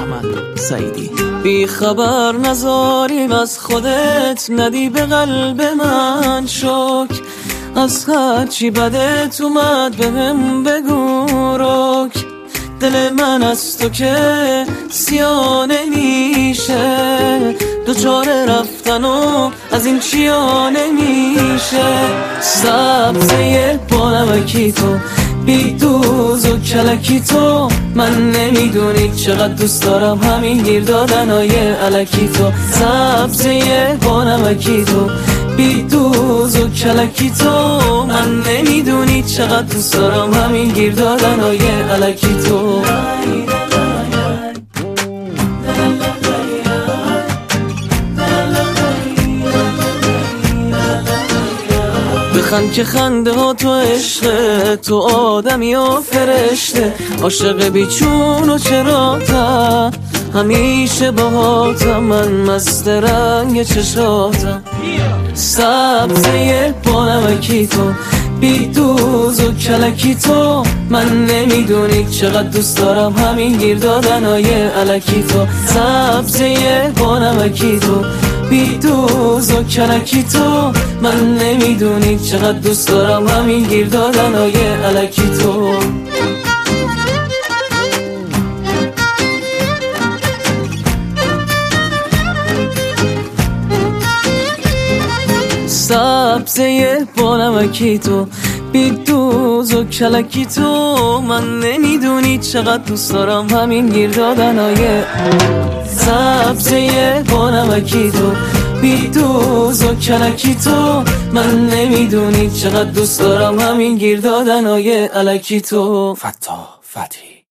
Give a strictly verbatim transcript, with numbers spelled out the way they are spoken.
محمد سعیدی. بی خبر نذاریم از خودت، ندی به قلب من شک، از هرچی بدت اومد بهم بگو رک. دل من از تو که سیاه نمیشه، دوچاره رفتن و از این چیا نمیشه. سبزه با نمکی تو، بی دوز و کلکی تو، من نمیدونی چقدر دوست دارم همین گیر دادنای الکی تو. سبزه با نمکی تو، بی دوز و کلکی تو، من نمیدونی چقدر دوست دارم همین گیر دادنای الکی تو. بخند که خنده ها تو عشقه، تو آدمی و فرشته، عاشق بیچون و چراتم، همیشه باهاتم، من مست رنگ چشاتم. سبزه با نمکی تو، بی دوز و کلکی تو، من نمیدونی چقدر دوست دارم همین گیر دادنای الکی تو. سبزه با نمکی تو، بی دوز و کلکی تو، من نمیدونی چقدر دوست دارم همین گیر دادنای الکی تو. سبزه با نمکی تو، بی دوز و کلکی تو، من نمیدونی چقدر دوست دارم همین گیر دادنای. سبزه با نمکی تو، بی دوز و کلکی تو، من نمیدونی چقدر دوست دارم همین گیر دادنای الکی تو. فتاح فتحی.